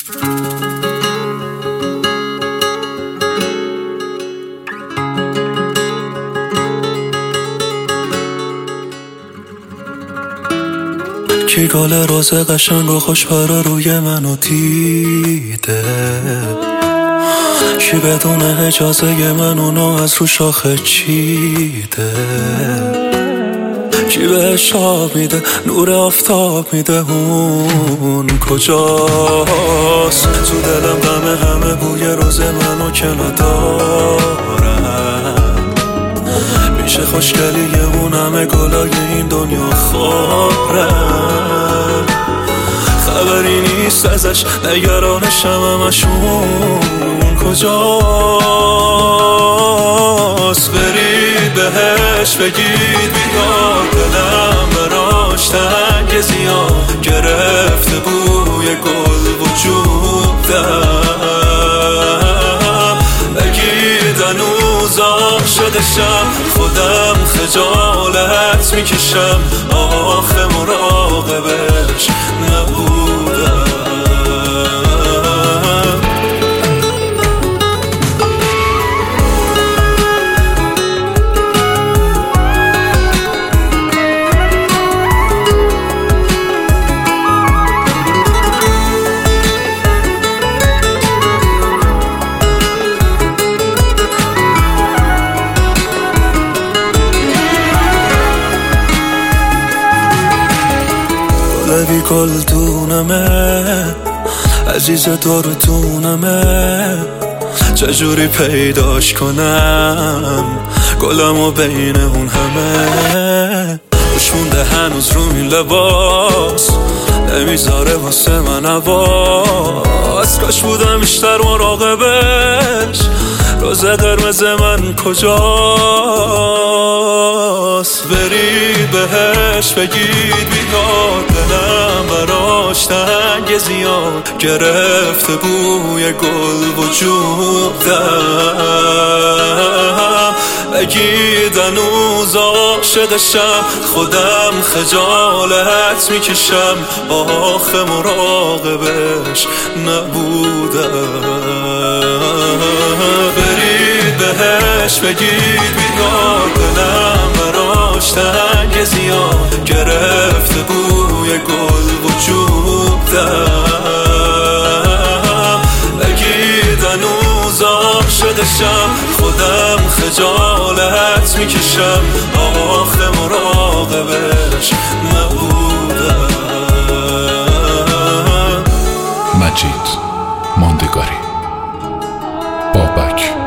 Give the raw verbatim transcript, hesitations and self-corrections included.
کی گل روز قشنگ و خوشبرا روی منو دیده، کی بدون اجازه من اونو از رو شاخه چیده، کی بهش آب میده نور آفتاب میده، اون کجاست؟ تو دلم غم همه بوی روز منو که ندارم، میشه خوشگلیه اون همه گلای این دنیا خارم، خبری نیست ازش نگرانشم همشون کجاست؟ برید بهش بگید بیاد، دلم براش تنگ زیاد گرفته بوی گل وجودم، بگید هنوز عاشقشم خودم خجالت میکشم، آخه مراقبش نبودم. بی گلدونمه عزیز دورتونمه، چجوری پیداش کنم گلمو بین اون همه، خوش مونده هنوز رو این لباس نمیذاره واسه من عواز، کاش بودم بیشتر مراقبش، روز قرمز من کجاست؟ برید بهش بگید بیاد، دلم براش تنگ زیاد گرفته بوی گل وجودم، بگید هنوز عاشقشم خودم خجالت میکشم، آخه مراقبش نبودم. برید بهش بگید بیاد، دلم براش تنگ زیاد گرفته بوی گل وجودم، بگید هنوز عاشقشم خودم خجالت میکشم، آخه مراقبش نبودم. مجید ماندگاری، بابک.